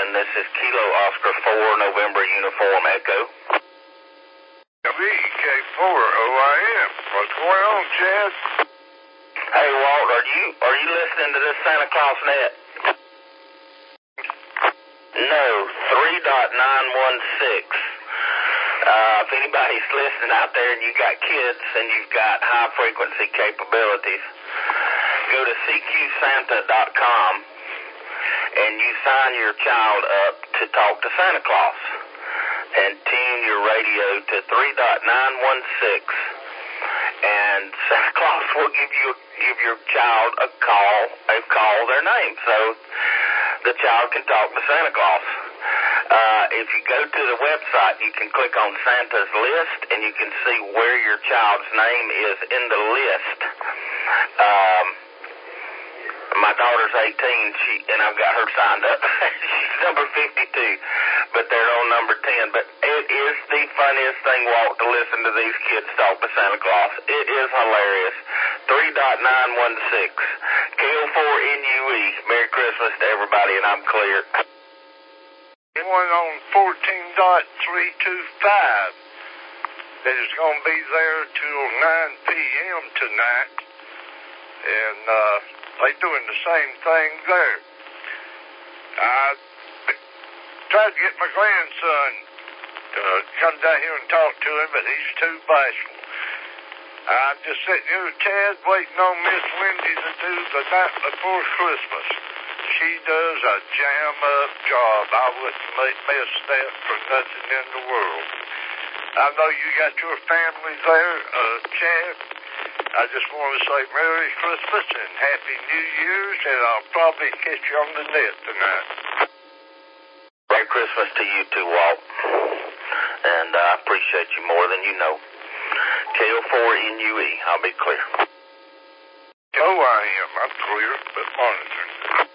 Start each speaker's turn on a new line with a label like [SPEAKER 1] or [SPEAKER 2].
[SPEAKER 1] Houston. This is Kilo Oscar 4 November Uniform Echo.
[SPEAKER 2] WK4OIM. What's going on, Chad?
[SPEAKER 1] Hey, Walt, are you listening to this Santa Claus net? No, 3.916. If anybody's listening out there and you got kids and you've got high frequency capabilities, go to cqsanta.com and you sign your child up to talk to Santa Claus and tune your radio to 3.916, and Santa Claus will give your child a call their name, so the child can talk to Santa Claus. If you go to the website, you can click on Santa's list, and you can see where your child's name is in the list. My daughter's 18, and I've got her signed up. She's number 52, but they're on number 10. But it is the funniest thing, Walt, to listen to these kids talk to Santa Claus. It is hilarious. 3.916. KO4NUE. Merry Christmas to everybody, and I'm clear.
[SPEAKER 2] One on 14.325 that is going to be there till 9 p.m. tonight, and they doing the same thing there. I tried to get my grandson to come down here and talk to him, but he's too bashful. I'm just sitting here, Chad, waiting on Miss Wendy to do the night before Christmas. She does a jam-up job. I wouldn't miss that for nothing in the world. I know you got your family there, Chad. I just want to say Merry Christmas and Happy New Year's, and I'll probably catch you on the net tonight.
[SPEAKER 1] Merry Christmas to you too, Walt. And I appreciate you more than you know. KO4NUE, I'll be clear.
[SPEAKER 2] Oh, I am. I'm clear, but monitoring.